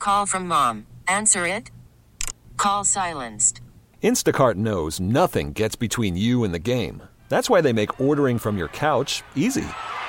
Call from mom. Answer it. Call silenced. Instacart knows nothing gets between you and the game. That's why they make ordering from your couch easy.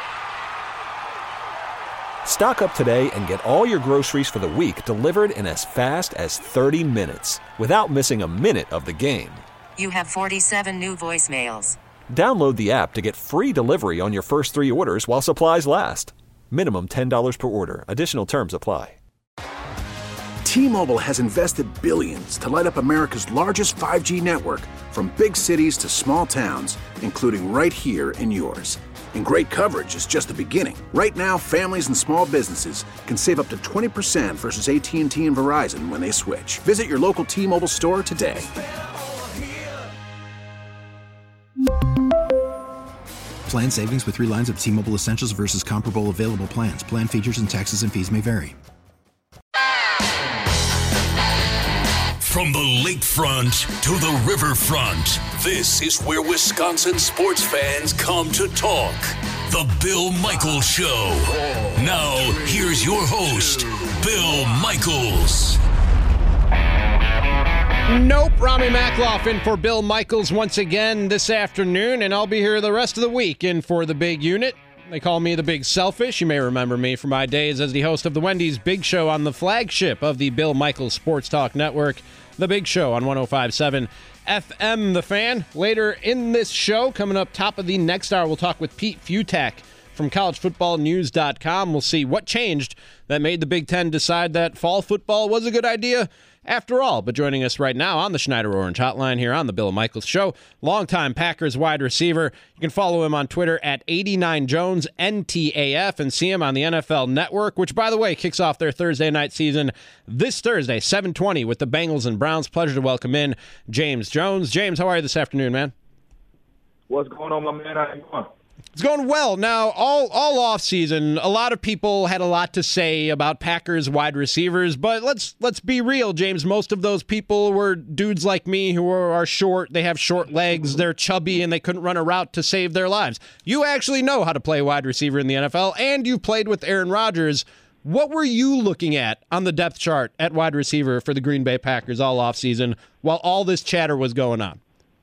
Stock up today and get all your groceries for the week delivered in as fast as 30 minutes without missing a minute of the game. You have 47 new voicemails. Download the app to get free delivery on your first 3 orders while supplies last. Minimum $10 per order. Additional terms apply. T-Mobile has invested billions to light up America's largest 5G network, from big cities to small towns, including right here in yours. And great coverage is just the beginning. Right now, families and small businesses can save up to 20% versus AT&T and Verizon when they switch. Visit your local T-Mobile store today. Plan savings with 3 lines of T-Mobile Essentials versus comparable available plans. Plan features and taxes and fees may vary. From the lakefront to the riverfront, this is where Wisconsin sports fans come to talk. The Bill Michaels Show. Now, here's your host, Bill Michaels. Nope, Rami Makloff in for Bill Michaels once again this afternoon, and I'll be here the rest of the week in for the Big Unit. They call me the Big Selfish. You may remember me from my days as the host of the Wendy's Big Show on the flagship of the Bill Michaels Sports Talk Network, The Big Show on 105.7 FM The Fan. Later in this show, coming up top of the next hour, we'll talk with Pete Futak from collegefootballnews.com. We'll see what changed that made the Big Ten decide that fall football was a good idea after all. But joining us right now on the Schneider Orange Hotline here on the Bill Michaels Show, longtime Packers wide receiver. You can follow him on Twitter at 89JonesNTAF and see him on the NFL Network, which, by the way, kicks off their Thursday night season this Thursday, 7:20, with the Bengals and Browns. Pleasure to welcome in James Jones. James, how are you this afternoon, man? What's going on, my man? How you doing? It's going well. Now, all off season, a lot of people had a lot to say about Packers wide receivers, but let's be real, James. Most of those people were dudes like me who are short. They have short legs, they're chubby, and they couldn't run a route to save their lives. You actually know how to play wide receiver in the NFL, and you played with Aaron Rodgers. What were you looking at on the depth chart at wide receiver for the Green Bay Packers all off season while all this chatter was going on?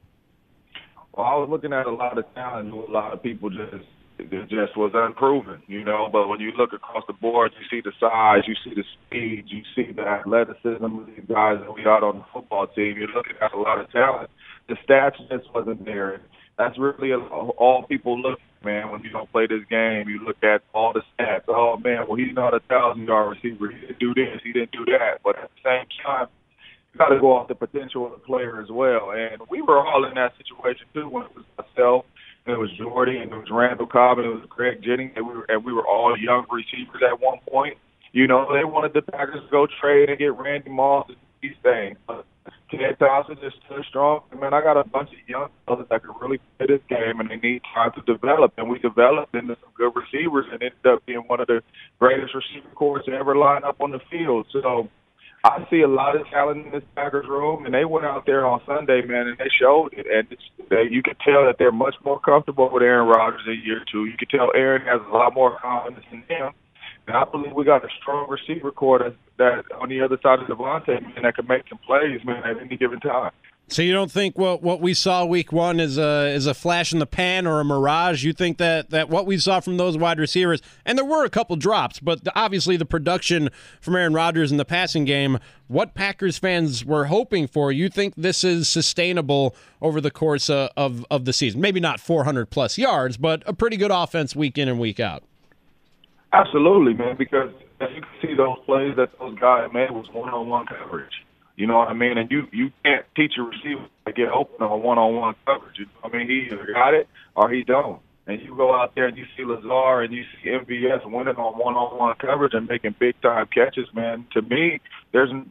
Well, I was looking at a lot of talent. A lot of people just was unproven, you know. But when you look across the board, you see the size, you see the speed, you see the athleticism of these guys that we got on the football team. You're looking at a lot of talent. The stats just wasn't there. That's really all people look at, man. When you don't play this game, you look at all the stats. Oh, man, well, he's not a 1,000-yard receiver. He didn't do this. He didn't do that. But at the same time, you got to go off the potential of the player as well. And we were all in that situation, too, when it was myself, and it was Jordy, and it was Randall Cobb, and it was Greg Jennings, and we were all young receivers at one point. You know, they wanted the Packers to go trade and get Randy Moss and these things. But Ted Thompson just stood strong. I mean, I got a bunch of young fellas that can really play this game, and they need time to develop. And we developed into some good receivers and ended up being one of the greatest receiver corps to ever line up on the field. So I see a lot of talent in this Packers room, and they went out there on Sunday, man, and they showed it. And you could tell that they're much more comfortable with Aaron Rodgers in year 2. You could tell Aaron has a lot more confidence in him. And I believe we got a strong receiver corps that on the other side of Devontae, man, that can make some plays, man, at any given time. So you don't think what we saw week 1 is a flash in the pan or a mirage? You think that what we saw from those wide receivers, and there were a couple drops, but obviously the production from Aaron Rodgers in the passing game, what Packers fans were hoping for, you think this is sustainable over the course of the season? Maybe not 400-plus yards, but a pretty good offense week in and week out. Absolutely, man, because as you can see, those plays that those guys made was one-on-one coverage. You know what I mean? And you can't teach a receiver to get open on one-on-one coverage. You know what I mean? He either got it or he don't. And you go out there and you see Lazar and you see MVS winning on one-on-one coverage and making big-time catches, man. To me, there's no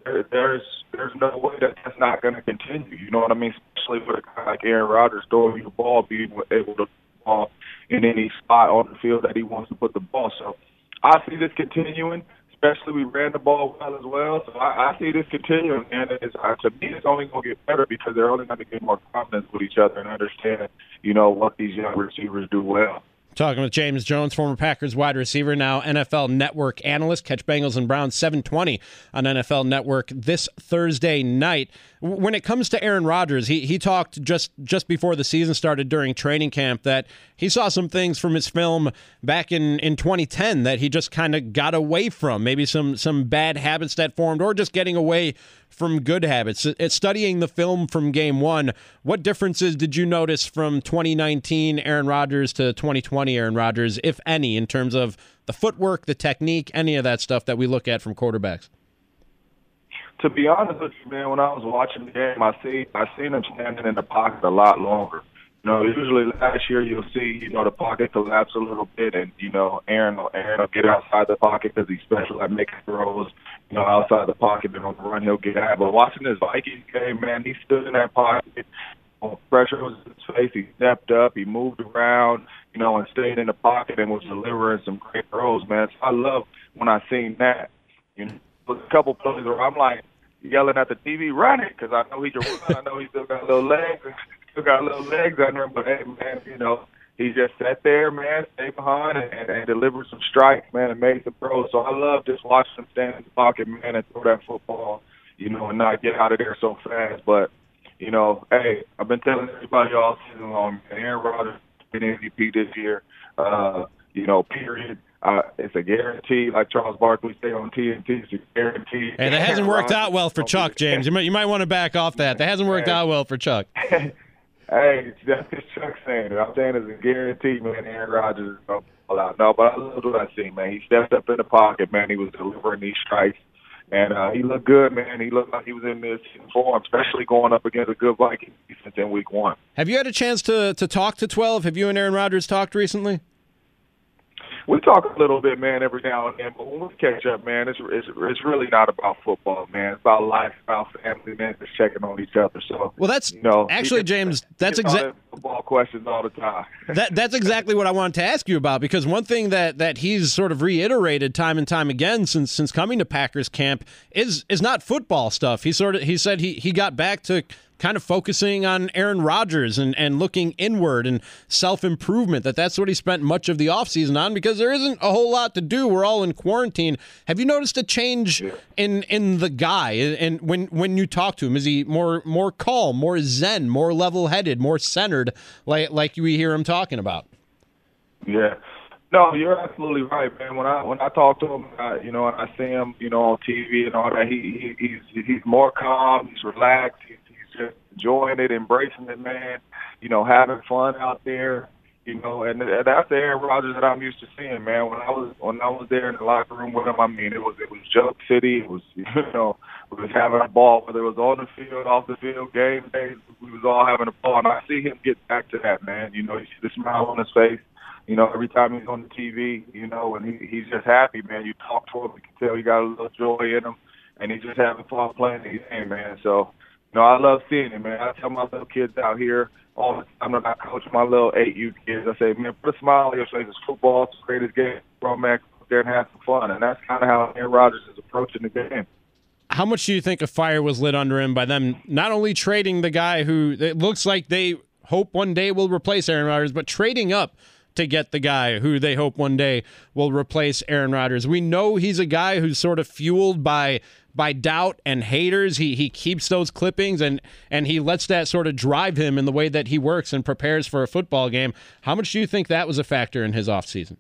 way that that's not going to continue. You know what I mean? Especially with a guy like Aaron Rodgers throwing you the ball, being able to put the ball in any spot on the field that he wants to put the ball. So I see this continuing. Especially we ran the ball well as well. So I see this continuing, and to me, it's only going to get better because they're only going to get more confidence with each other and understand, you know, what these young receivers do well. Talking with James Jones, former Packers wide receiver, now NFL Network analyst. Catch Bengals and Browns 7:20 on NFL Network this Thursday night. When it comes to Aaron Rodgers, he talked just before the season started during training camp that he saw some things from his film back in 2010 that he just kind of got away from, maybe some bad habits that formed, or just getting away from good habits. It's studying the film from game one. What differences did you notice from 2019 Aaron Rodgers to 2020 Aaron Rodgers, if any, in terms of the footwork, the technique, any of that stuff that we look at from quarterbacks? To be honest with you, man, when I was watching the game, I seen him standing in the pocket a lot longer. Usually last year you'll see, the pocket collapse a little bit, and, Aaron will get outside the pocket because he's special at making throws, outside the pocket, and on the run he'll get out. But watching this Vikings game, man, he stood in that pocket. Pressure was in his face. He stepped up. He moved around, and stayed in the pocket and was delivering some great throws, man. So I love when I seen that. A couple plays where I'm like yelling at the TV, run it, because I know he can run. I know he still got little legs. On him, but hey, man, he just sat there, man, stayed behind and delivered some strikes, man, and made some throws. So I love just watching him stand in the pocket, man, and throw that football, and not get out of there so fast. But, hey, I've been telling everybody all season long, man, Aaron Rodgers been MVP this year, period. It's a guarantee, like Charles Barkley say on TNT. It's a guarantee. Hey, that hasn't worked out well for Chuck, James. You might want to back off that. That hasn't worked out well for Chuck. Hey, that's what Chuck's saying. I'm saying it's a guarantee, man. Aaron Rodgers is going to fall out. No, but I love what I seen, man. He stepped up in the pocket, man. He was delivering these strikes. And he looked good, man. He looked like he was in this form, especially going up against a good Vikings defense in week one. Have you had a chance to talk to 12? Have you and Aaron Rodgers talked recently? We talk a little bit, man, every now and then, but when we catch up, man, it's really not about football, man. It's about life, about family, man, just checking on each other. So, well, that's actually, James, that's exactly football questions all the time. That's exactly what I wanted to ask you about, because one thing that he's sort of reiterated time and time again since coming to Packers camp is not football stuff. He said he got back to kind of focusing on Aaron Rodgers and looking inward and self-improvement, that's what he spent much of the offseason on, because there isn't a whole lot to do. We're all in quarantine. Have you noticed a change in the guy? And when you talk to him, is he more calm, more zen, more level-headed, more centered, like we hear him talking about? Yeah. No, you're absolutely right, man. When I talk to him, and I see him, on TV and all that, he's more calm, he's relaxed, he's just enjoying it, embracing it, man. Having fun out there, and that's the Aaron Rodgers that I'm used to seeing, man. When I was there in the locker room with him, I mean, it was joke city. It was, we was having a ball, whether it was on the field, off the field, game days, we was all having a ball. And I see him get back to that, man. You see the smile on his face. Every time he's on the TV, and he's just happy, man. You talk to him, you can tell he got a little joy in him, and he's just having fun playing the game, man. So, I love seeing it, man. I tell my little kids out here all the time that I coach my little 8U kids, I say, man, put a smile on your face. It's football. It's the greatest game. Bro, man, go out there and have some fun. And that's kind of how Aaron Rodgers is approaching the game. How much do you think a fire was lit under him by them not only trading the guy who it looks like they hope one day will replace Aaron Rodgers, but trading up to get the guy who they hope one day will replace Aaron Rodgers? We know he's a guy who's sort of fueled by doubt and haters. He keeps those clippings and he lets that sort of drive him in the way that he works and prepares for a football game. How much do you think that was a factor in his offseason?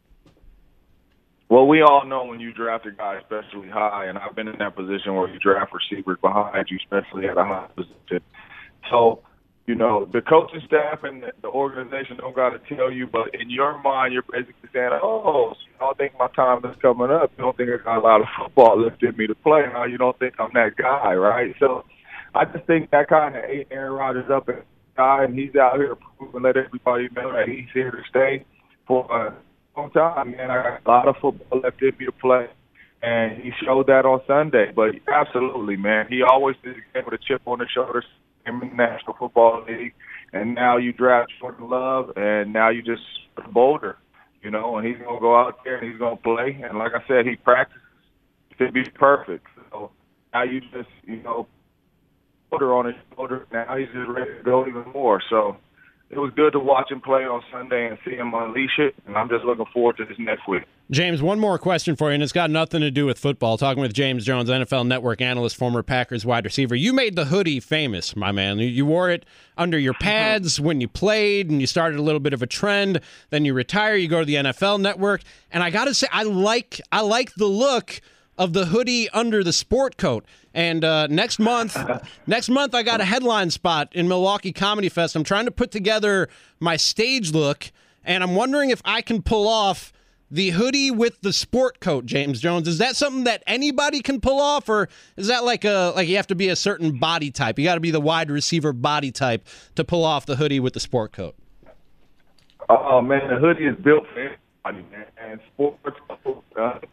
Well, we all know when you draft a guy especially high, and I've been in that position where you draft receivers behind you, especially at a high position. So, the coaching staff and the organization don't got to tell you, but in your mind, you're basically saying, oh, so you don't think my time is coming up. You don't think I got a lot of football left in me to play. Now you don't think I'm that guy, right? So I just think that kind of ate Aaron Rodgers up as a guy, and he's out here to prove and let everybody know that he's here to stay for a long time, man. I got a lot of football left in me to play, and he showed that on Sunday. But absolutely, man, he always did the game with a chip on his shoulders. In the National Football League, and now you draft Jordan Love, and now you just bolder, and he's going to go out there and he's going to play. And like I said, he practices to be perfect. So now you just, bolder on his shoulder. Now he's just ready to go even more. So, it was good to watch him play on Sunday and see him unleash it, and I'm just looking forward to this next week. James, one more question for you, and it's got nothing to do with football. Talking with James Jones, NFL Network analyst, former Packers wide receiver. You made the hoodie famous, my man. You wore it under your pads when you played, and you started a little bit of a trend. Then you retire, you go to the NFL Network, and I got to say, I like the look of the hoodie under the sport coat. And next month I got a headline spot in Milwaukee Comedy Fest. I'm trying to put together my stage look, and I'm wondering if I can pull off the hoodie with the sport coat, James Jones. Is that something that anybody can pull off, or is that like you have to be a certain body type? You got to be the wide receiver body type to pull off the hoodie with the sport coat. Oh man, the hoodie is built for everybody, man. And sports coat,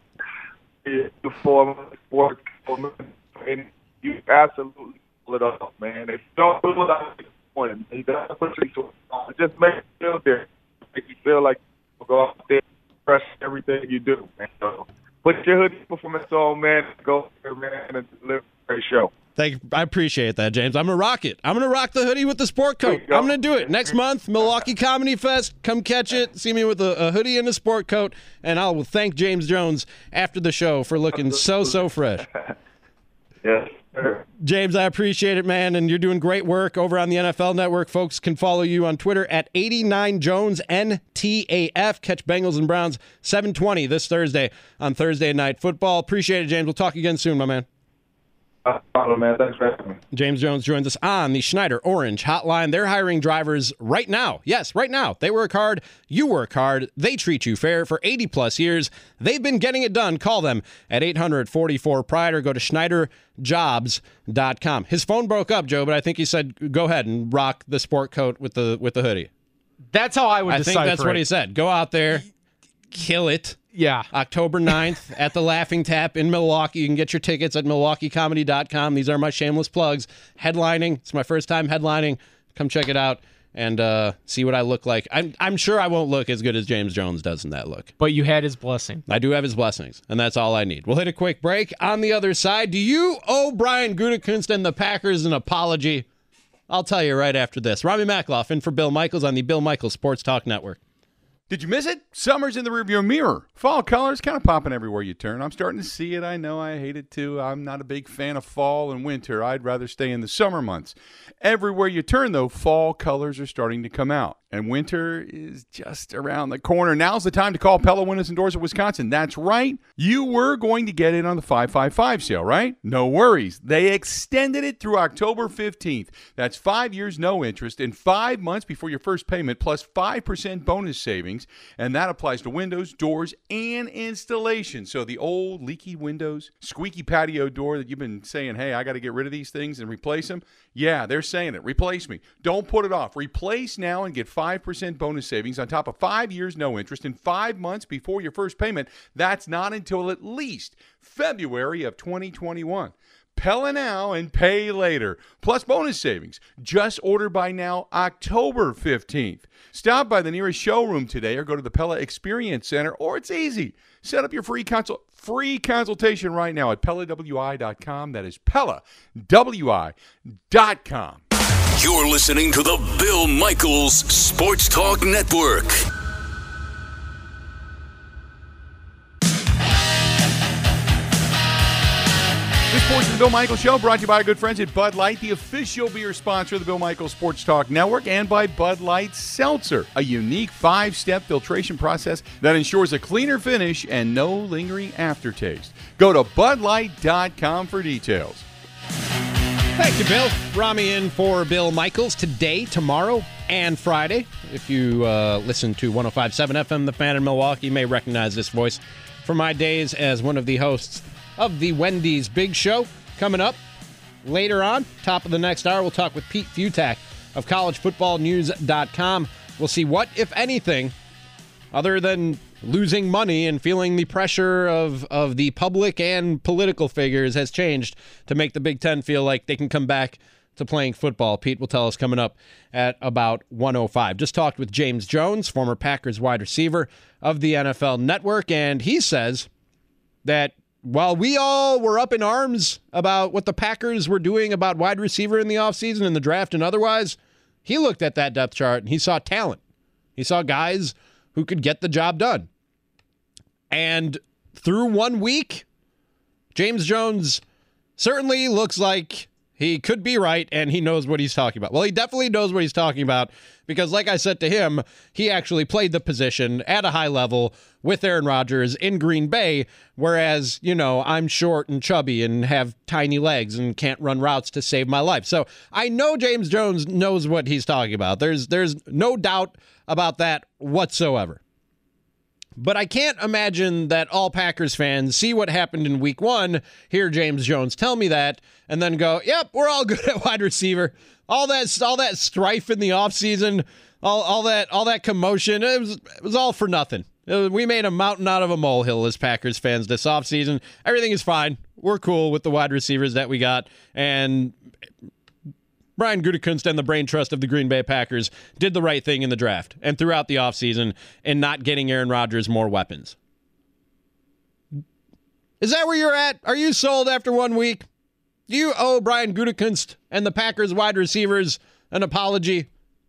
and you absolutely pull it off, man. If you don't pull it off, you got to put it on. It just makes you feel there. Make you feel like you go out there. Crush everything you do, man. So put your hoodie performance on, man. Go there, man, and deliver a great show. I appreciate that, James. I'm going to rock it. I'm going to rock the hoodie with the sport coat. I'm going to do it. Next month, Milwaukee Comedy Fest. Come catch it. See me with a hoodie and a sport coat, and I will thank James Jones after the show for looking so fresh. Yes, sir. James, I appreciate it, man, and you're doing great work over on the NFL Network. Folks can follow you on Twitter at 89JonesNTAF. Catch Bengals and Browns 7:20 this Thursday on Thursday Night Football. Appreciate it, James. We'll talk again soon, my man. Man. Thanks for having me. James Jones joins us on the Schneider Orange Hotline. They're hiring drivers right now. Yes, right now. They work hard. You work hard. They treat you fair. For 80-plus years, they've been getting it done. Call them at 800-44-PRIDE or go to SchneiderJobs.com. His phone broke up, Joe, but I think he said go ahead and rock the sport coat with the hoodie. That's how I would decipher it. I think that's what he said. Go out there, kill it. Yeah. October 9th at the Laughing Tap in Milwaukee. You can get your tickets at MilwaukeeComedy.com. These are my shameless plugs. Headlining. It's my first time headlining. Come check it out and see what I look like. I'm sure I won't look as good as James Jones does in that look. But you had his blessing. I do have his blessings, and that's all I need. We'll hit a quick break. On the other side, do you owe Brian Gutekunst and the Packers an apology? I'll tell you right after this. Rami Makloff in for Bill Michaels on the Bill Michaels Sports Talk Network. Did you miss it? Summer's in the rearview mirror. Fall colors kind of popping everywhere you turn. I'm starting to see it. I know I hate it too. I'm not a big fan of fall and winter. I'd rather stay in the summer months. Everywhere you turn, though, fall colors are starting to come out. And winter is just around the corner. Now's the time to call Pella Windows and Doors of Wisconsin. That's right. You were going to get in on the 555 sale, right? No worries. They extended it through October 15th. That's 5 years, no interest, and 5 months before your first payment, plus 5% bonus savings. And that applies to windows, doors, and installation. So the old leaky windows, squeaky patio door that you've been saying, hey, I got to get rid of these things and replace them. Yeah, they're saying it. Replace me. Don't put it off. Replace now and get 5% bonus savings on top of 5 years, no interest, and 5 months before your first payment. That's not until at least February of 2021. Pella now and pay later. Plus bonus savings. Just order by now, October 15th. Stop by the nearest showroom today or go to the Pella Experience Center, or it's easy. Set up your free consultation right now at PellaWI.com. That is PellaWI.com. You're listening to the Bill Michaels Sports Talk Network. This portion of the Bill Michaels Show brought to you by our good friends at Bud Light, the official beer sponsor of the Bill Michaels Sports Talk Network, and by Bud Light Seltzer, a unique 5-step filtration process that ensures a cleaner finish and no lingering aftertaste. Go to BudLight.com for details. Thank you, Bill. Rami in for Bill Michaels today, tomorrow, and Friday. If you listen to 105.7 FM, The Fan in Milwaukee, you may recognize this voice from my days as one of the hosts of the Wendy's Big Show. Coming up later on, top of the next hour, we'll talk with Pete Futak of collegefootballnews.com. We'll see what, if anything, other than losing money and feeling the pressure of the public and political figures, has changed to make the Big Ten feel like they can come back to playing football. Pete will tell us coming up at about 1:05. Just talked with James Jones, former Packers wide receiver of the NFL Network, and he says that while we all were up in arms about what the Packers were doing about wide receiver in the offseason and the draft and otherwise, He looked at that depth chart and he saw talent. He saw guys who could get the job done. And through 1 week, James Jones certainly looks like he could be right, and he knows what he's talking about. Well, he definitely knows what he's talking about because, like I said to him, he actually played the position at a high level with Aaron Rodgers in Green Bay, whereas, I'm short and chubby and have tiny legs and can't run routes to save my life. So I know James Jones knows what he's talking about. There's no doubt about that whatsoever. But I can't imagine that all Packers fans see what happened in week 1, hear James Jones tell me that, and then go, yep, we're all good at wide receiver. All that strife in the offseason, all that commotion, it was all for nothing. We made a mountain out of a molehill as Packers fans this offseason. Everything is fine. We're cool with the wide receivers that we got, and Brian Gutekunst and the brain trust of the Green Bay Packers did the right thing in the draft and throughout the offseason in not getting Aaron Rodgers more weapons. Is that where you're at? Are you sold after 1 week? Do you owe Brian Gutekunst and the Packers wide receivers an apology?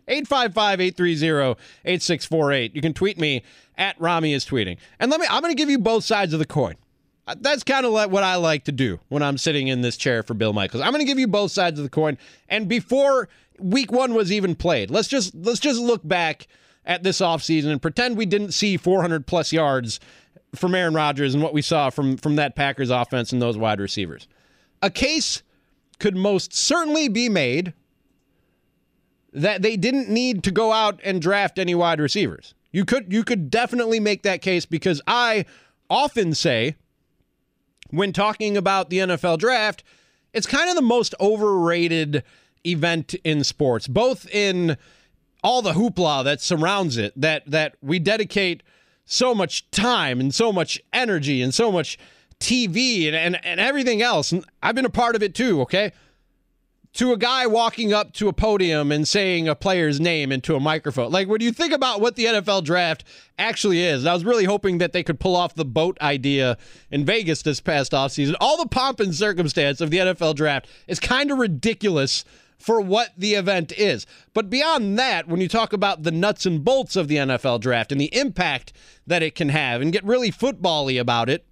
855-830-8648. You can tweet me at Rami is tweeting. And I'm going to give you both sides of the coin. That's kind of what I like to do when I'm sitting in this chair for Bill Michaels. I'm going to give you both sides of the coin. And before week 1 was even played, let's just look back at this offseason and pretend we didn't see 400-plus yards from Aaron Rodgers and what we saw from that Packers offense and those wide receivers. A case could most certainly be made that they didn't need to go out and draft any wide receivers. You could definitely make that case because I often say, when talking about the NFL draft, it's kind of the most overrated event in sports, both in all the hoopla that surrounds it, that we dedicate so much time and so much energy and so much TV and everything else. And I've been a part of it too, okay? To a guy walking up to a podium and saying a player's name into a microphone. Like, when you think about what the NFL draft actually is, I was really hoping that they could pull off the boat idea in Vegas this past offseason. All the pomp and circumstance of the NFL draft is kind of ridiculous for what the event is. But beyond that, when you talk about the nuts and bolts of the NFL draft and the impact that it can have and get really football-y about it,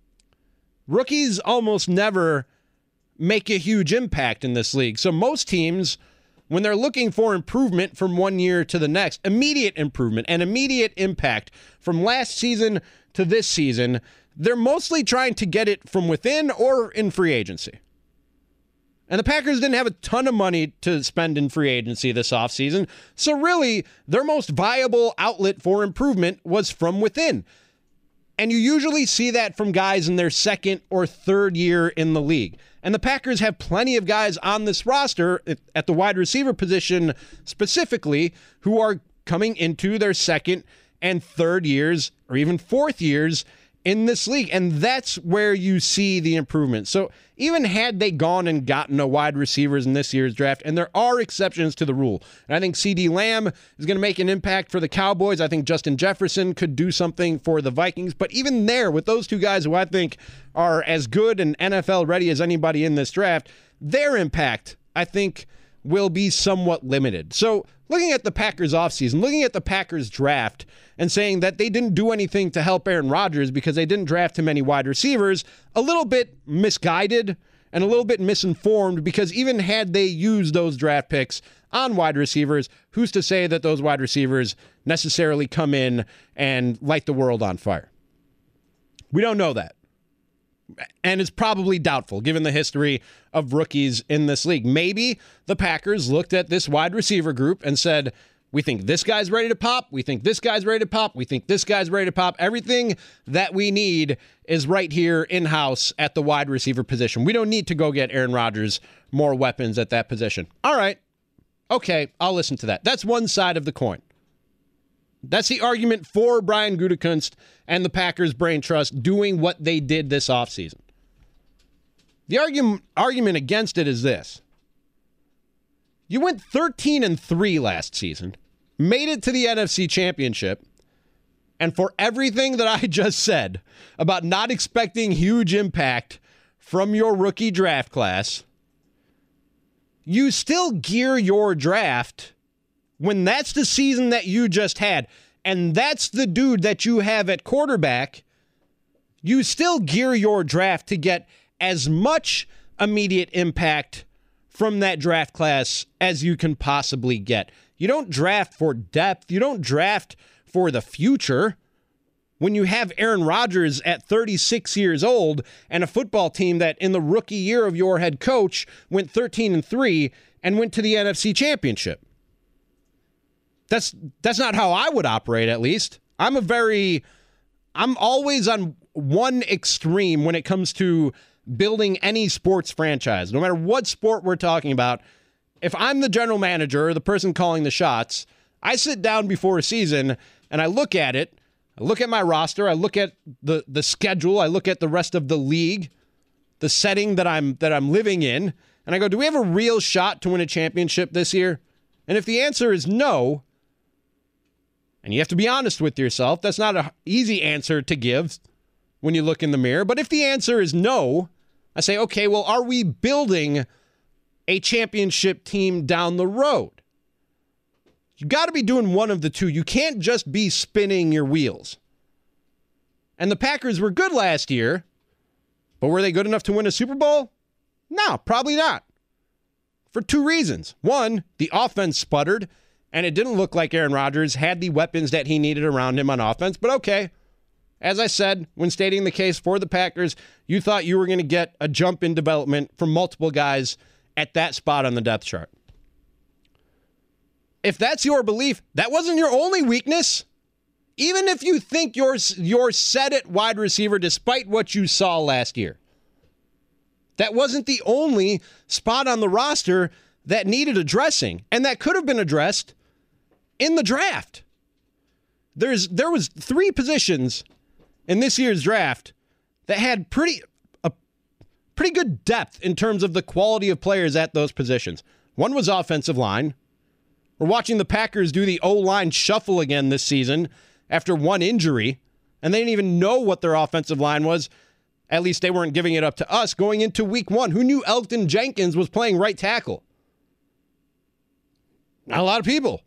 rookies almost never make a huge impact in this league. So most teams, when they're looking for improvement from 1 year to the next, immediate improvement and immediate impact from last season to this season, they're mostly trying to get it from within or in free agency. And the Packers didn't have a ton of money to spend in free agency this offseason, so really their most viable outlet for improvement was from within. And you usually see that from guys in their second or third year in the league. And the Packers have plenty of guys on this roster at the wide receiver position specifically who are coming into their second and third years or even fourth years in this league. And that's where you see the improvement. So even had they gone and gotten a wide receivers in this year's draft, and there are exceptions to the rule, and I think CeeDee Lamb is going to make an impact for the Cowboys. I think Justin Jefferson could do something for the Vikings. But even there, with those two guys who I think are as good and NFL ready as anybody in this draft, their impact, I think, will be somewhat limited. So looking at the Packers offseason, looking at the Packers draft and saying that they didn't do anything to help Aaron Rodgers because they didn't draft him any wide receivers, a little bit misguided and a little bit misinformed, because even had they used those draft picks on wide receivers, who's to say that those wide receivers necessarily come in and light the world on fire? We don't know that. And it's probably doubtful given the history of rookies in this league. Maybe the Packers looked at this wide receiver group and said, we think this guy's ready to pop. We think this guy's ready to pop. We think this guy's ready to pop. Everything that we need is right here in-house at the wide receiver position. We don't need to go get Aaron Rodgers more weapons at that position. All right. Okay, I'll listen to that. That's one side of the coin. That's the argument for Brian Gutekunst and the Packers Brain Trust doing what they did this offseason. The argument against it is this. You went 13-3 last season, made it to the NFC Championship, and for everything that I just said about not expecting huge impact from your rookie draft class, you still gear your draft when that's the season that you just had, and that's the dude that you have at quarterback, you still gear your draft to get as much immediate impact from that draft class as you can possibly get. You don't draft for depth. You don't draft for the future. When you have Aaron Rodgers at 36 years old and a football team that in the rookie year of your head coach went 13-3 and went to the NFC Championship. That's not how I would operate, at least. I'm always on one extreme when it comes to building any sports franchise. No matter what sport we're talking about, if I'm the general manager or the person calling the shots, I sit down before a season and I look at it. I look at my roster. I look at the schedule. I look at the rest of the league, the setting that I'm living in, and I go, do we have a real shot to win a championship this year? And if the answer is no, and you have to be honest with yourself, that's not an easy answer to give when you look in the mirror, but if the answer is no, I say, okay, well, are we building a championship team down the road? You got to be doing one of the two. You can't just be spinning your wheels. And the Packers were good last year, but were they good enough to win a Super Bowl? No, probably not. For two reasons. One, the offense sputtered, and it didn't look like Aaron Rodgers had the weapons that he needed around him on offense, but okay. As I said, when stating the case for the Packers, you thought you were going to get a jump in development from multiple guys at that spot on the depth chart. If that's your belief, that wasn't your only weakness. Even if you think you're set at wide receiver despite what you saw last year, that wasn't the only spot on the roster that needed addressing, and that could have been addressed in the draft. There was 3 positions in this year's draft that had pretty good depth in terms of the quality of players at those positions. One was offensive line. We're watching the Packers do the O-line shuffle again this season after one injury, and they didn't even know what their offensive line was. At least they weren't giving it up to us going into week 1. Who knew Elgton Jenkins was playing right tackle? Not a lot of people.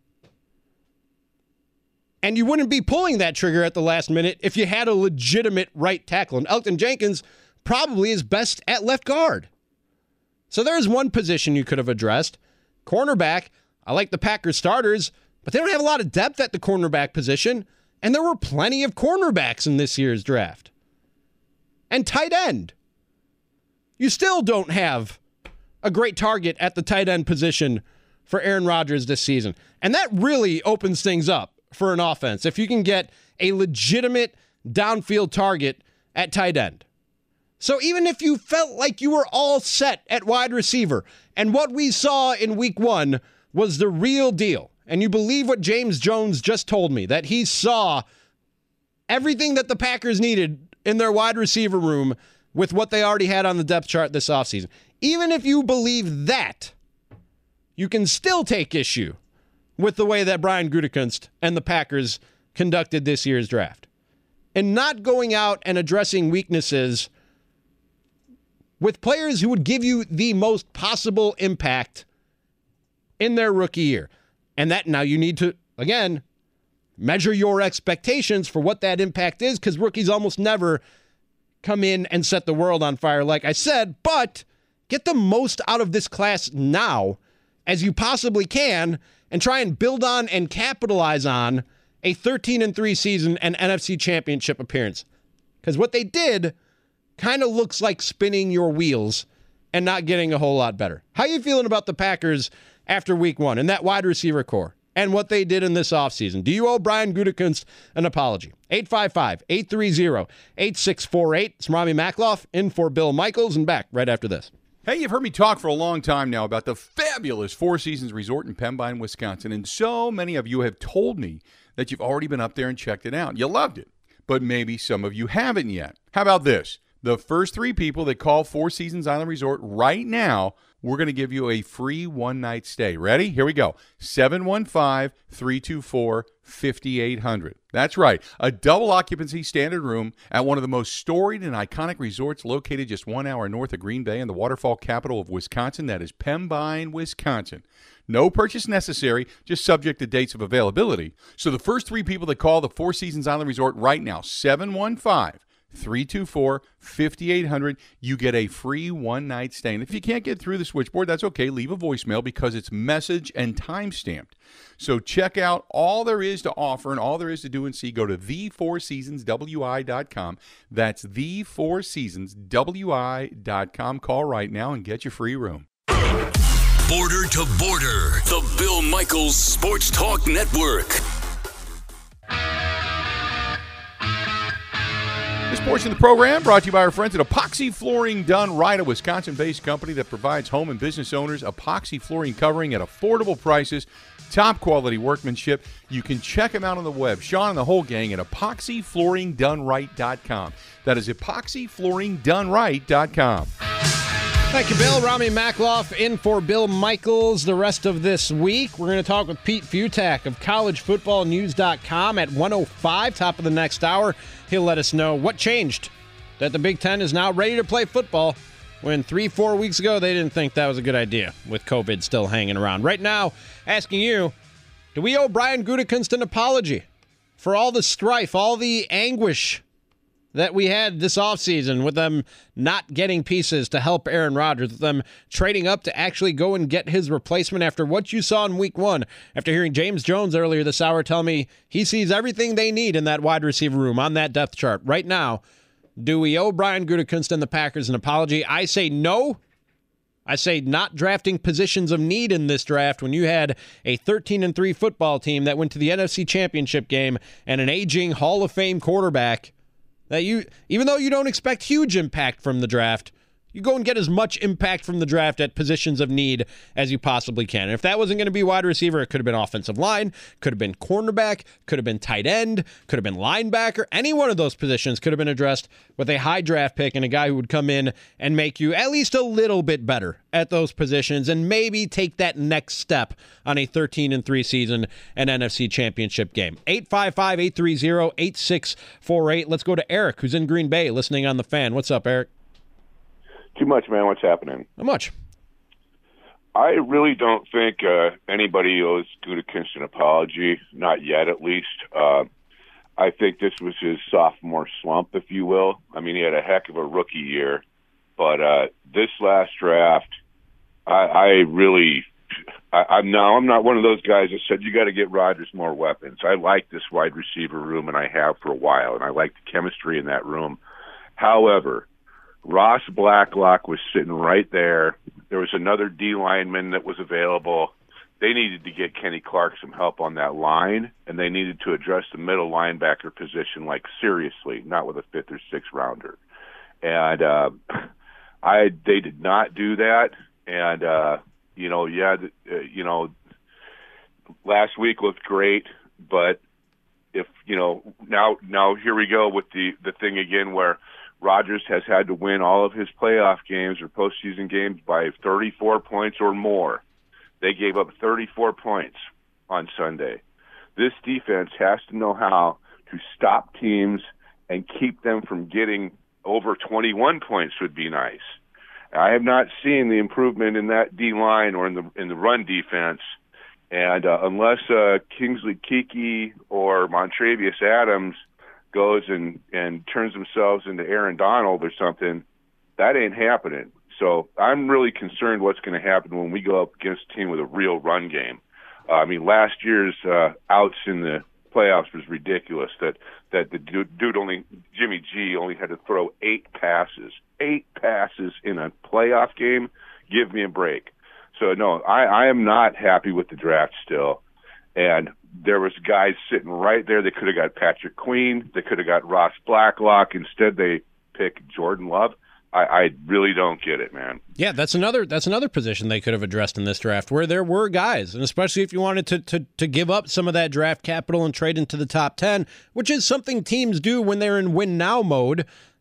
And you wouldn't be pulling that trigger at the last minute if you had a legitimate right tackle. And Elgton Jenkins probably is best at left guard. So there's one position you could have addressed. Cornerback, I like the Packers starters, but they don't have a lot of depth at the cornerback position, and there were plenty of cornerbacks in this year's draft. And tight end. You still don't have a great target at the tight end position for Aaron Rodgers this season. And that really opens things up for an offense if you can get a legitimate downfield target at tight end. So even if you felt like you were all set at wide receiver, and what we saw in week 1 was the real deal, and you believe what James Jones just told me, that he saw everything that the Packers needed in their wide receiver room with what they already had on the depth chart this offseason. Even if you believe that, you can still take issue with the way that Brian Gutekunst and the Packers conducted this year's draft. And not going out and addressing weaknesses with players who would give you the most possible impact in their rookie year. And that now you need to, again, measure your expectations for what that impact is, because rookies almost never come in and set the world on fire, like I said, but get the most out of this class now as you possibly can and try and build on and capitalize on a 13-3 season and NFC Championship appearance. Because what they did kind of looks like spinning your wheels and not getting a whole lot better. How you feeling about the Packers after week 1 and that wide receiver core and what they did in this offseason? Do you owe Brian Gutekunst an apology? 855-830-8648. It's Rami Makloff in for Bill Michaels, and back right after this. Hey, you've heard me talk for a long time now about the fabulous Four Seasons Resort in Pembine, Wisconsin, and so many of you have told me that you've already been up there and checked it out. You loved it, but maybe some of you haven't yet. How about this? The first 3 people that call Four Seasons Island Resort right now, we're going to give you a free one-night stay. Ready? Here we go. 715-324-5800. That's right. A double occupancy standard room at one of the most storied and iconic resorts located just 1 hour north of Green Bay in the waterfall capital of Wisconsin. That is Pembine, Wisconsin. No purchase necessary, just subject to dates of availability. So the first 3 people that call the Four Seasons Island Resort right now, 715-324-5800, you get a free one-night stay. And if you can't get through the switchboard, that's okay. Leave a voicemail because it's message and time-stamped. So check out all there is to offer and all there is to do and see. Go to thefourseasonswi.com. That's thefourseasonswi.com. Call right now and get your free room. Border to Border, the Bill Michaels Sports Talk Network. This portion of the program brought to you by our friends at Epoxy Flooring Done Right, a Wisconsin-based company that provides home and business owners epoxy flooring covering at affordable prices, top-quality workmanship. You can check them out on the web, Sean and the whole gang, at epoxyflooringdoneright.com. That is epoxyflooringdoneright.com. Thank you, Bill. Rami Makloff in for Bill Michaels the rest of this week. We're going to talk with Pete Fiutak of collegefootballnews.com at 1:05, top of the next hour. He'll let us know what changed, that the Big Ten is now ready to play football when 3-4 weeks ago they didn't think that was a good idea with COVID still hanging around. Right now, asking you, do we owe Brian Gutekunst an apology for all the strife, all the anguish that we had this offseason with them not getting pieces to help Aaron Rodgers, with them trading up to actually go and get his replacement after what you saw in week 1, after hearing James Jones earlier this hour tell me he sees everything they need in that wide receiver room on that depth chart. Right now, do we owe Brian Gutekunst and the Packers an apology? I say no. I say not drafting positions of need in this draft when you had a 13-3 football team that went to the NFC Championship game and an aging Hall of Fame quarterback that you, even though you don't expect huge impact from the draft, you go and get as much impact from the draft at positions of need as you possibly can. And if that wasn't going to be wide receiver, it could have been offensive line, could have been cornerback, could have been tight end, could have been linebacker. Any one of those positions could have been addressed with a high draft pick and a guy who would come in and make you at least a little bit better at those positions and maybe take that next step on a 13-3 season and NFC Championship game. 855-830-8648. Let's go to Eric, who's in Green Bay, listening on the Fan. What's up, Eric? Too much, man. What's happening? Not much. I really don't think anybody owes Gutekunst an apology, not yet at least. I think this was his sophomore slump, if you will. I mean, he had a heck of a rookie year, but this last draft, I'm not one of those guys that said you got to get Rodgers more weapons. I like this wide receiver room, and I have for a while, and I like the chemistry in that room. However, Ross Blacklock was sitting right there. There was another D lineman that was available. They needed to get Kenny Clark some help on that line, and they needed to address the middle linebacker position, like seriously, not with a 5th or 6th rounder. And they did not do that. And last week looked great, but if now here we go with the thing again where Rodgers has had to win all of his playoff games or postseason games by 34 points or more. They gave up 34 points on Sunday. This defense has to know how to stop teams and keep them from getting over 21 points would be nice. I have not seen the improvement in that D-line or in the run defense, and unless Kingsley Keke or Montravius Adams goes and turns themselves into Aaron Donald or something, that ain't happening. So I'm really concerned what's going to happen when we go up against a team with a real run game. Last year's outs in the playoffs was ridiculous. That the Jimmy G only had to throw 8 passes. 8 passes in a playoff game? Give me a break. So, no, I am not happy with the draft still. And there was guys sitting right there. They could have got Patrick Queen. They could have got Ross Blacklock. Instead, they pick Jordan Love. I really don't get it, man. Yeah, that's another position they could have addressed in this draft where there were guys, and especially if you wanted to give up some of that draft capital and trade into the top 10, which is something teams do when they're in win-now mode.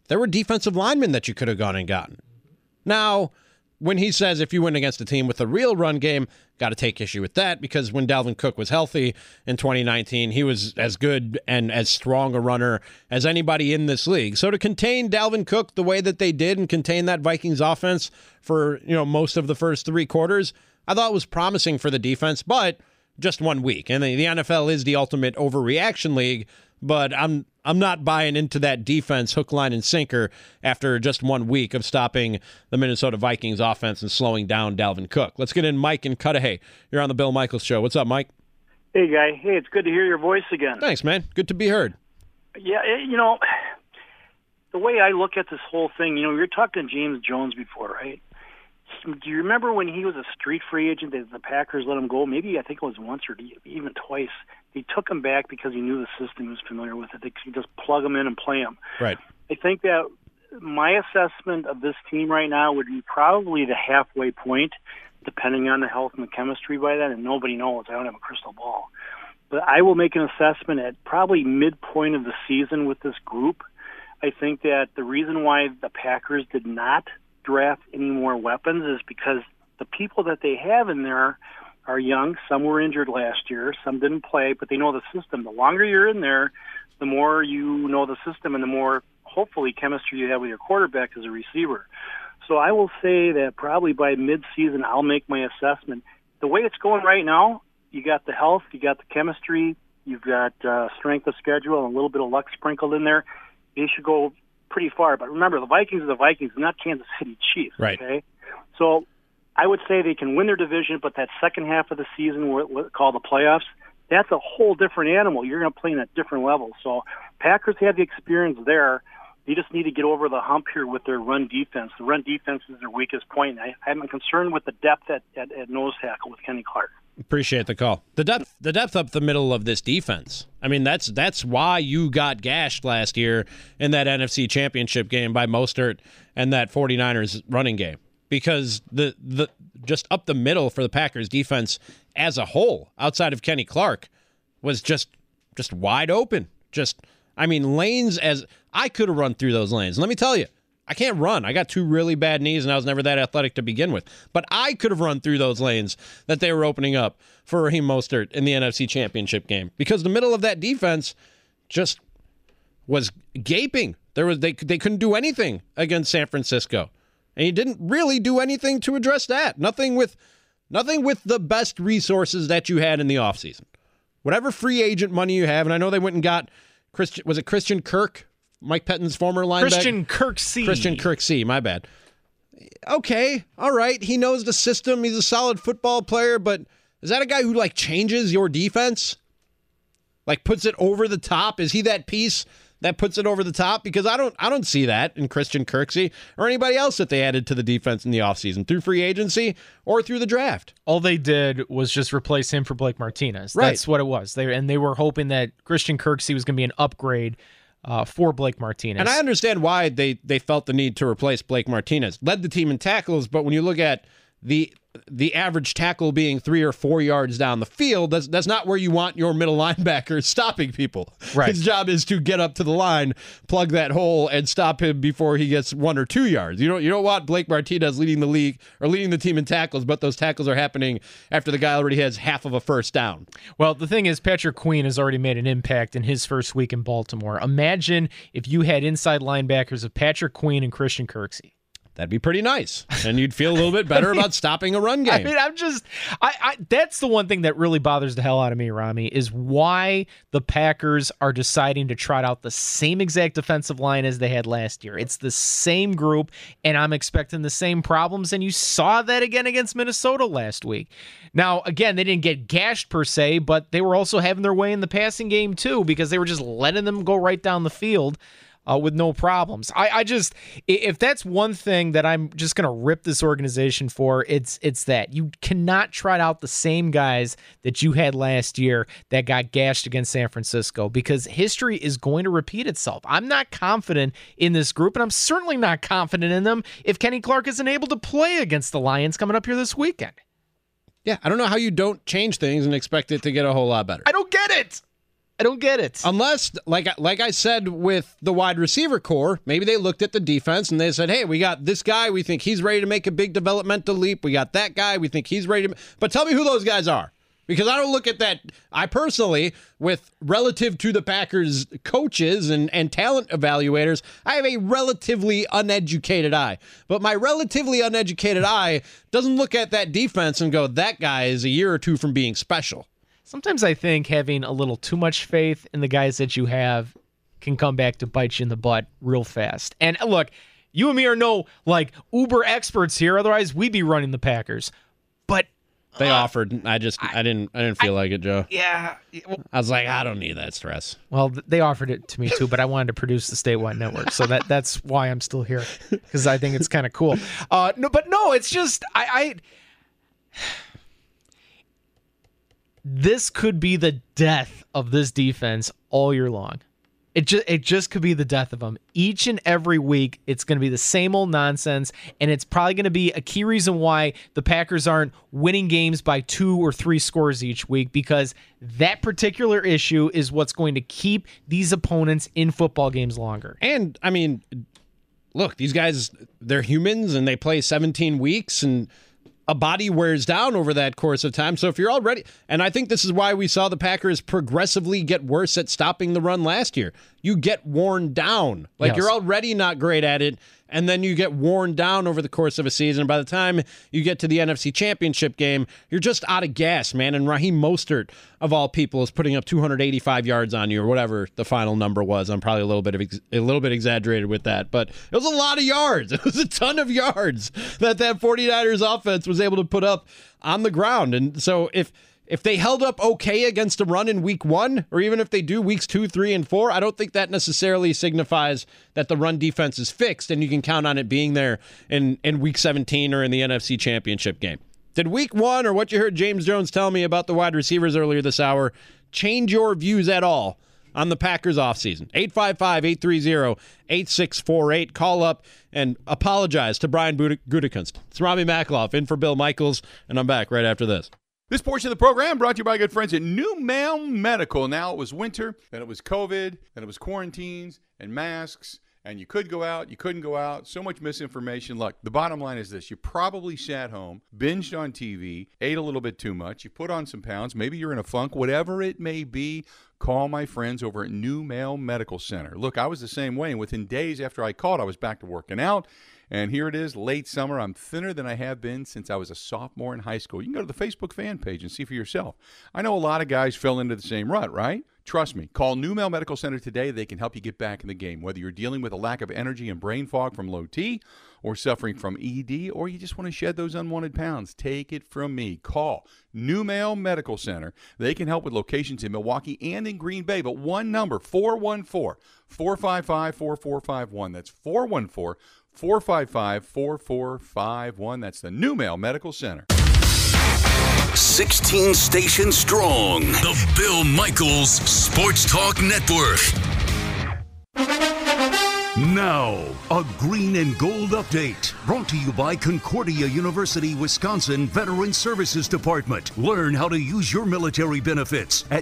There were defensive linemen that you could have gone and gotten. Now, when he says if you win against a team with a real run game, got to take issue with that, because when Dalvin Cook was healthy in 2019, he was as good and as strong a runner as anybody in this league. So to contain Dalvin Cook the way that they did and contain that Vikings offense for most of the first 3 quarters, I thought was promising for the defense, but just 1 week. And the NFL is the ultimate overreaction league, but I'm not buying into that defense hook, line, and sinker after just 1 week of stopping the Minnesota Vikings offense and slowing down Dalvin Cook. Let's get in Mike in Cudahy. You're on the Bill Michaels Show. What's up, Mike? Hey, guy. Hey, it's good to hear your voice again. Thanks, man. Good to be heard. Yeah, the way I look at this whole thing, you were talking to James Jones before, right? Do you remember when he was a street free agent that the Packers let him go? Maybe I think it was once or even twice. They took him back because he knew the system, he was familiar with it. They could just plug him in and play him. Right. I think that my assessment of this team right now would be probably the halfway point, depending on the health and the chemistry by then, and nobody knows. I don't have a crystal ball. But I will make an assessment at probably midpoint of the season with this group. I think that the reason why the Packers did not draft any more weapons is because the people that they have in there are young. Some were injured last year. Some didn't play, but they know the system. The longer you're in there, the more you know the system and the more, hopefully, chemistry you have with your quarterback as a receiver. So I will say that probably by mid-season, I'll make my assessment. The way it's going right now, you got the health, you got the chemistry, you've got strength of schedule and a little bit of luck sprinkled in there. They should go pretty far. But remember, the Vikings are the Vikings, not Kansas City Chiefs. Right. Okay? So I would say they can win their division, but that second half of the season, what called the playoffs, that's a whole different animal. You're going to play in a different level. So Packers have the experience there. They just need to get over the hump here with their run defense. The run defense is their weakest point. I'm concerned with the depth at nose tackle with Kenny Clark. Appreciate the call. The depth up the middle of this defense. I mean, that's why you got gashed last year in that NFC Championship game by Mostert and that 49ers running game, because the just up the middle for the Packers defense as a whole, outside of Kenny Clark, was just wide open. Lanes, as I could have run through those lanes. And let me tell you, I can't run. I got 2 really bad knees, and I was never that athletic to begin with. But I could have run through those lanes that they were opening up for Raheem Mostert in the NFC Championship game, because the middle of that defense just was gaping. They couldn't do anything against San Francisco, and he didn't really do anything to address that. Nothing with the best resources that you had in the offseason. Whatever free agent money you have, and I know they went and got Christian Kirk? Mike Pettine's former linebacker? Christian Kirksey, my bad. Okay, all right. He knows the system. He's a solid football player, but is that a guy who, changes your defense? Puts it over the top? Is he that piece that puts it over the top? Because I don't see that in Christian Kirksey or anybody else that they added to the defense in the offseason through free agency or through the draft. All they did was just replace him for Blake Martinez. Right. That's what it was. They were hoping that Christian Kirksey was going to be an upgrade for Blake Martinez. And I understand why they felt the need to replace Blake Martinez. Led the team in tackles, but when you look at the average tackle being 3 or 4 yards down the field, that's not where you want your middle linebacker stopping people. Right. His job is to get up to the line, plug that hole, and stop him before he gets 1 or 2 yards. You don't want Blake Martinez leading the league or leading the team in tackles, but those tackles are happening after the guy already has half of a first down. Well, the thing is, Patrick Queen has already made an impact in his first week in Baltimore. Imagine if you had inside linebackers of Patrick Queen and Christian Kirksey. That'd be pretty nice, and you'd feel a little bit better about stopping a run game. That's the one thing that really bothers the hell out of me, Rami, is why the Packers are deciding to trot out the same exact defensive line as they had last year. It's the same group, and I'm expecting the same problems, and you saw that again against Minnesota last week. Now, again, they didn't get gashed per se, but they were also having their way in the passing game too, because they were just letting them go right down the field with no problems. If that's one thing that I'm just going to rip this organization for, it's that. You cannot trot out the same guys that you had last year that got gashed against San Francisco, because history is going to repeat itself. I'm not confident in this group, and I'm certainly not confident in them if Kenny Clark isn't able to play against the Lions coming up here this weekend. Yeah, I don't know how you don't change things and expect it to get a whole lot better. I don't get it. I don't get it. Unless, like I said with the wide receiver core, maybe they looked at the defense and they said, hey, we got this guy. We think he's ready to make a big developmental leap. We got that guy. We think he's ready to. But tell me who those guys are. Because I don't look at that. I personally, with relative to the Packers coaches and talent evaluators, I have a relatively uneducated eye. But my relatively uneducated eye doesn't look at that defense and go, that guy is a year or two from being special. Sometimes I think having a little too much faith in the guys that you have can come back to bite you in the butt real fast. And look, you and me are no uber experts here. Otherwise, we'd be running the Packers. But they offered. I didn't feel like it, Joe. Yeah. I was like, I don't need that stress. Well, they offered it to me too, but I wanted to produce the statewide network, so that's why I'm still here, because I think it's kind of cool. No, it's just this could be the death of this defense all year long. It just could be the death of them. Each and every week, it's going to be the same old nonsense, and it's probably going to be a key reason why the Packers aren't winning games by 2 or 3 scores each week, because that particular issue is what's going to keep these opponents in football games longer. And, I mean, look, these guys, they're humans, and they play 17 weeks, and a body wears down over that course of time. So if you're already, and I think this is why we saw the Packers progressively get worse at stopping the run last year. You get worn down. Like, you're already not great at it, and then you get worn down over the course of a season. By the time you get to the NFC Championship game, you're just out of gas, man. And Raheem Mostert, of all people, is putting up 285 yards on you, or whatever the final number was. I'm probably a little bit exaggerated with that, but it was a lot of yards. It was a ton of yards that 49ers offense was able to put up on the ground. And so if they held up okay against a run in week 1, or even if they do weeks 2, 3, and 4, I don't think that necessarily signifies that the run defense is fixed and you can count on it being there in week 17 or in the NFC Championship game. Did week 1, or what you heard James Jones tell me about the wide receivers earlier this hour, change your views at all on the Packers offseason? 855-830-8648. Call up and apologize to Brian Gutekunst. It's Rami Makloff in for Bill Michaels, and I'm back right after this. This portion of the program brought to you by good friends at New Mail Medical. Now, it was winter, then it was COVID, then it was quarantines and masks, and you could go out, you couldn't go out. So much misinformation. Look, the bottom line is this. You probably sat home, binged on TV, ate a little bit too much, you put on some pounds, maybe you're in a funk, whatever it may be. Call my friends over at New Mail Medical Center. Look, I was the same way, and within days after I called, I was back to working out. And here it is, late summer. I'm thinner than I have been since I was a sophomore in high school. You can go to the Facebook fan page and see for yourself. I know a lot of guys fell into the same rut, right? Trust me. Call New Mail Medical Center today. They can help you get back in the game. Whether you're dealing with a lack of energy and brain fog from low T, or suffering from ED, or you just want to shed those unwanted pounds, take it from me. Call New Mail Medical Center. They can help with locations in Milwaukee and in Green Bay. But one number, 414-455-4451. That's 414-455-4451. That's the New Mail Medical Center. 16 stations strong. The Bill Michaels Sports Talk Network. Now, a green and gold update brought to you by Concordia University, Wisconsin Veteran Services Department. Learn how to use your military benefits at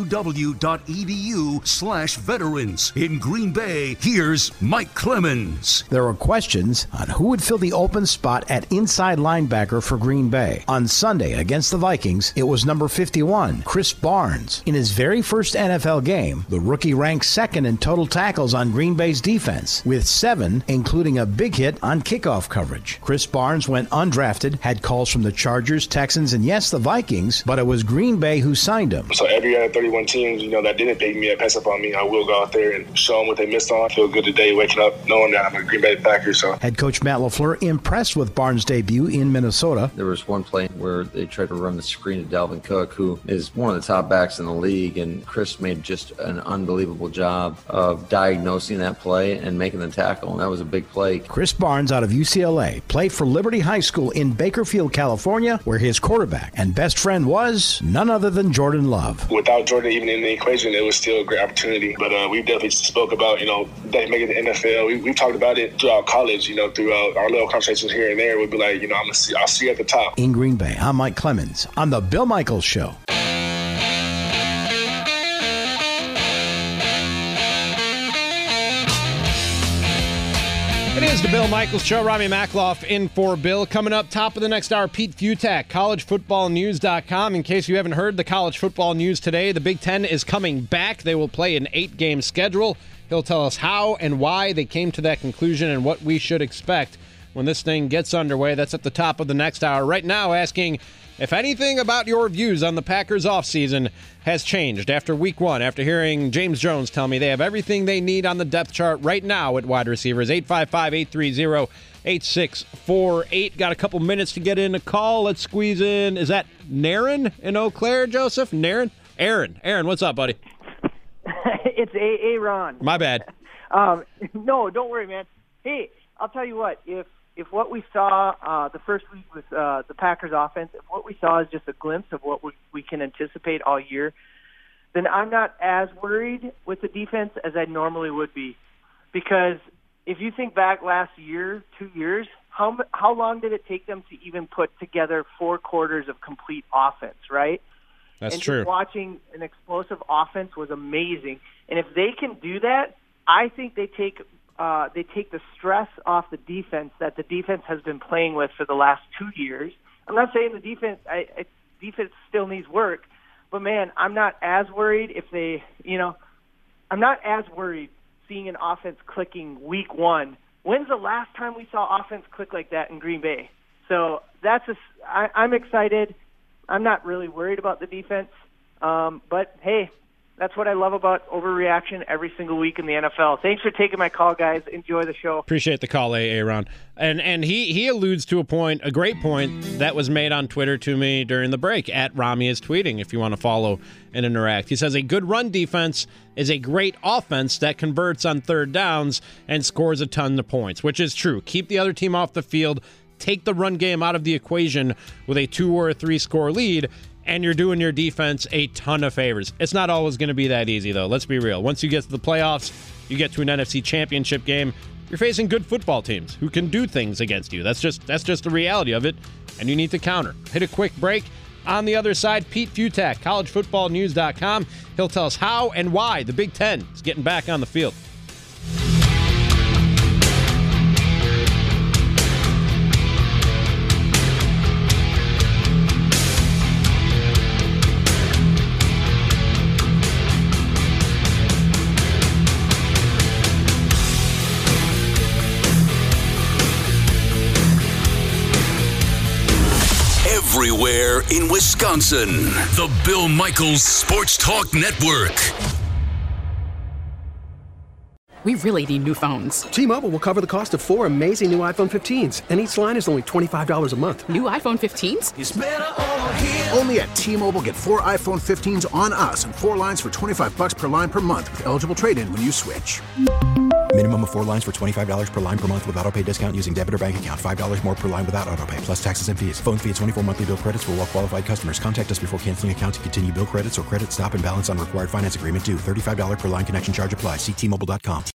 cuw.edu/veterans. In Green Bay, here's Mike Clemens. There were questions on who would fill the open spot at inside linebacker for Green Bay. On Sunday against the Vikings, it was number 51, Chris Barnes. In his very first NFL game, the rookie ranked second in total tackles on Green Bay's defense, with 7, including a big hit on kickoff coverage. Chris Barnes went undrafted, had calls from the Chargers, Texans, and yes, the Vikings, but it was Green Bay who signed him. So every other 31 teams, that didn't pick me up, pass up on me, I will go out there and show them what they missed on. I feel good today waking up knowing that I'm a Green Bay Packer. So head coach Matt LaFleur impressed with Barnes' debut in Minnesota. There was one play where they tried to run the screen to Dalvin Cook, who is one of the top backs in the league, and Chris made just an unbelievable job of diagnosing that play and making the tackle, and that was a big play. Chris Barnes out of UCLA played for Liberty High School in Bakerfield, California, where his quarterback and best friend was none other than Jordan Love. Without Jordan even in the equation, it was still a great opportunity, but we definitely spoke about, that making the NFL. We've talked about it throughout college, throughout our little conversations here and there. We'd be like, I'll see you at the top. In Green Bay, I'm Mike Clemens on The Bill Michaels Show. It is the Bill Michaels Show. Rami Makloff in for Bill. Coming up, top of the next hour, Pete Futak, collegefootballnews.com. In case you haven't heard the college football news today, the Big Ten is coming back. They will play an 8-game schedule. He'll tell us how and why they came to that conclusion and what we should expect when this thing gets underway. That's at the top of the next hour. Right now, asking if anything about your views on the Packers offseason has changed after week one, after hearing James Jones tell me they have everything they need on the depth chart right now at wide receivers. 855-830-8648. Got a couple minutes to get in a call. Let's squeeze in. Is that Naren in Eau Claire, Joseph? Naren? Aaron, what's up, buddy? It's Aaron. My bad. No, don't worry, man. Hey, I'll tell you what. If what we saw the first week with the Packers offense, if what we saw is just a glimpse of what we can anticipate all year, then I'm not as worried with the defense as I normally would be. Because if you think back last year, 2 years, how long did it take them to even put together 4 quarters of complete offense, right? That's true. Just watching an explosive offense was amazing. And if they can do that, I think they take the stress off the defense that the defense has been playing with for the last 2 years. I'm not saying the defense still needs work, but man, I'm not as worried I'm not as worried seeing an offense clicking week one. When's the last time we saw offense click like that in Green Bay? So I'm excited. I'm not really worried about the defense, but hey, that's what I love about overreaction every single week in the NFL. Thanks for taking my call, guys. Enjoy the show. Appreciate the call, Aaron. And he alludes to a great point that was made on Twitter to me during the break. At Rami is tweeting if you want to follow and interact. He says a good run defense is a great offense that converts on third downs and scores a ton of points, which is true. Keep the other team off the field. Take the run game out of the equation with a 2 or a 3 score lead, and you're doing your defense a ton of favors. It's not always going to be that easy, though. Let's be real. Once you get to the playoffs, you get to an NFC championship game, you're facing good football teams who can do things against you. That's just the reality of it, and you need to counter. Hit a quick break. On the other side, Pete Futak, collegefootballnews.com. He'll tell us how and why the Big Ten is getting back on the field. Everywhere in Wisconsin. The Bill Michaels Sports Talk Network. We really need new phones. T-Mobile will cover the cost of 4 amazing new iPhone 15s, and each line is only $25 a month. New iPhone 15s? It's better over here. Only at T-Mobile, get 4 iPhone 15s on us and 4 lines for $25 per line per month with eligible trade-in when you switch. Minimum of 4 lines for $25 per line per month with autopay discount using debit or bank account. $5 more per line without autopay, plus taxes and fees. Phone fee at 24 monthly bill credits for well-qualified customers. Contact us before canceling account to continue bill credits or credit stop and balance on required finance agreement due. $35 per line connection charge applies. See T-Mobile.com.